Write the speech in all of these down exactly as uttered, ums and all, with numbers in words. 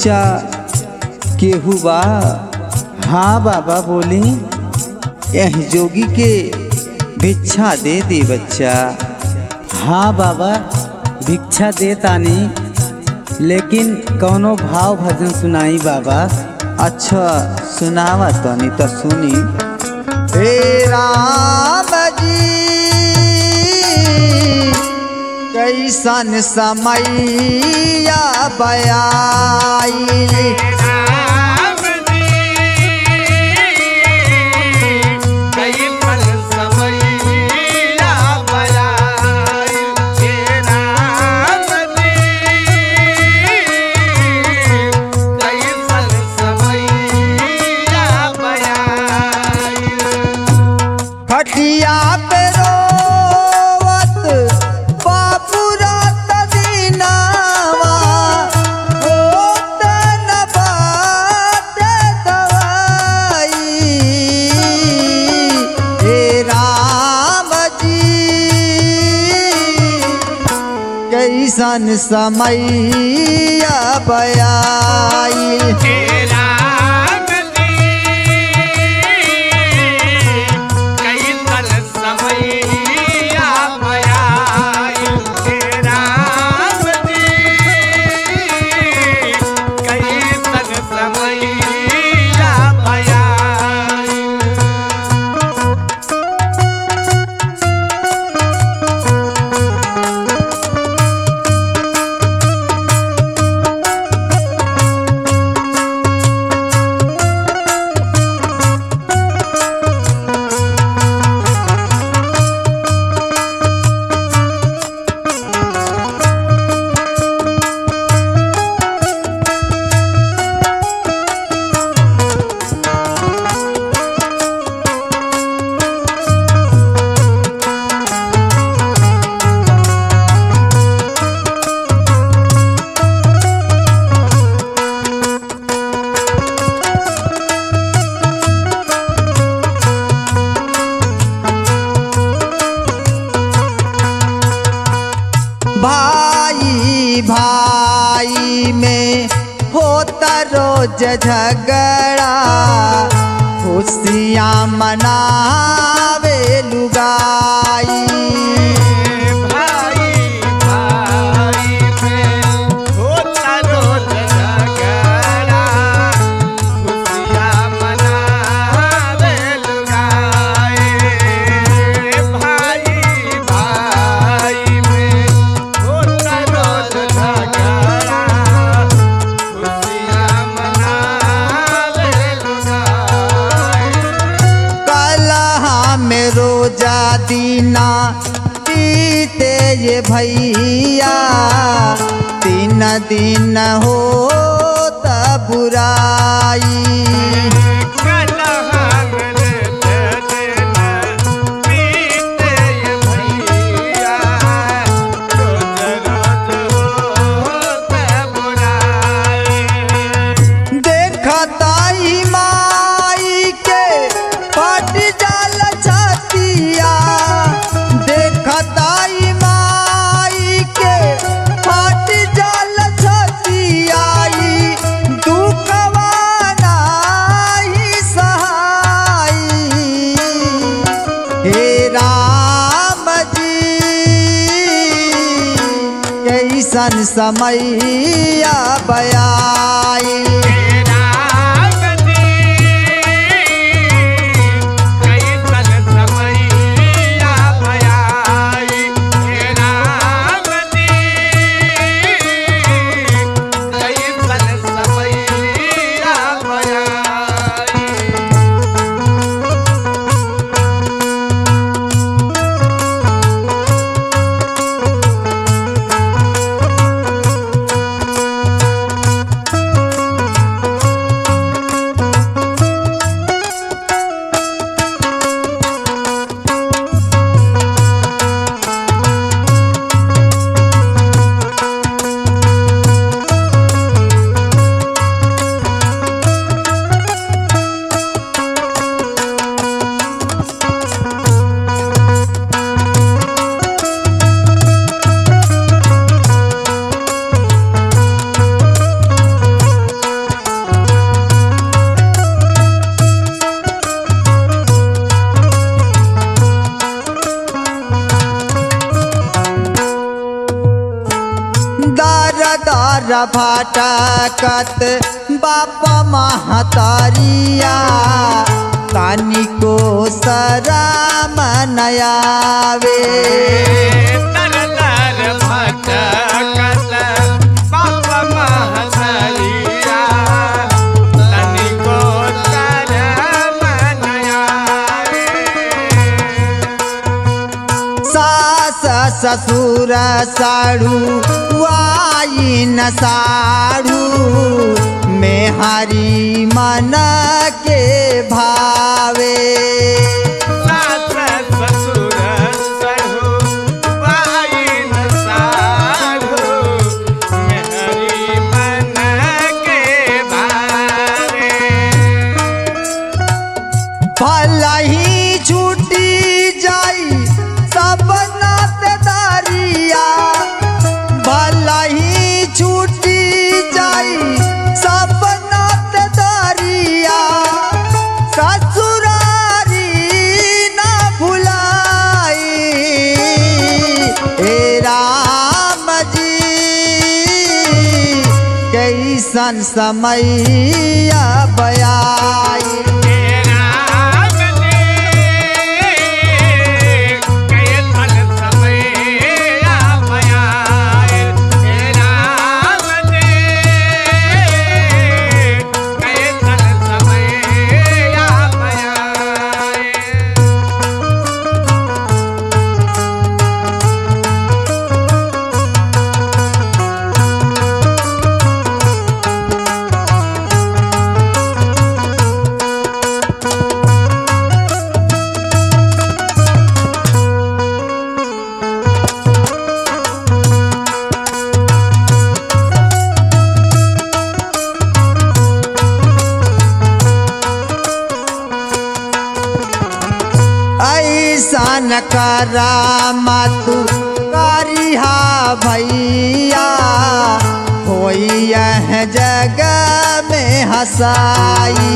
बच्चा केहू बा? हाँ बाबा बोली। यह जोगी के भिक्षा दे दे बच्चा। हाँ बाबा भिक्षा दे तानी, लेकिन कौनो भाव भजन सुनाई बाबा। अच्छा सुनावा तनी तो सुनी। हे राम जी कैसन समैया बयाई, खटिया पे रोवत बाबू रात दीनावा, होत न बात दवाई। हे राम जी कैसन समैया बयाई, भाई भाई में होता रोज झगड़ा, खुशियाँ मनावे लुगाई। रोजा दीना पीते ये भैया, तीन दिन हो तब बुराई। कैसन समैया बयाई, दुआर फाटकत बाप महतारिया तानिको शरम नयावे दर दर भटकत बाप महतारिया तनिको शरम नयावे। सास ससुर साड़ू वाइन साड़ू मेहारी मन के भावे सास ससुर साड़ू वाइन साड़ू मेहरी मन के भावे। भलही छूटी जाई सब नातेदारिया भलही छूटी जाई सब नातेदारिया ससुरारी ना भुलाई हे राम जी कैसन समय बयाई ऐसन करामत करिहा भैया होई यह जग में हसाई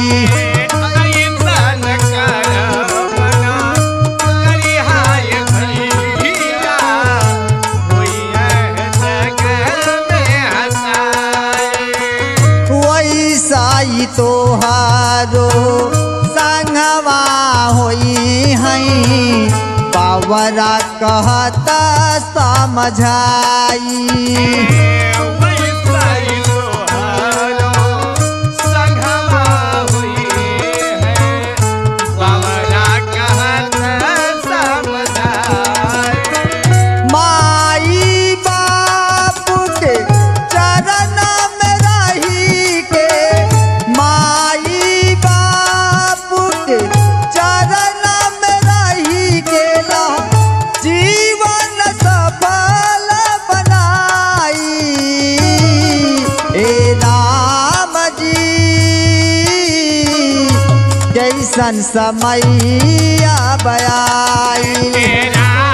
वैसाई तोहारो संगवा होई हई पावरा कहता समझाई माई बाप के चरण में रही के माई बाप के चरण में रही के ला जीवन सफल बनाई हे राम जी कैसन समय बयाई।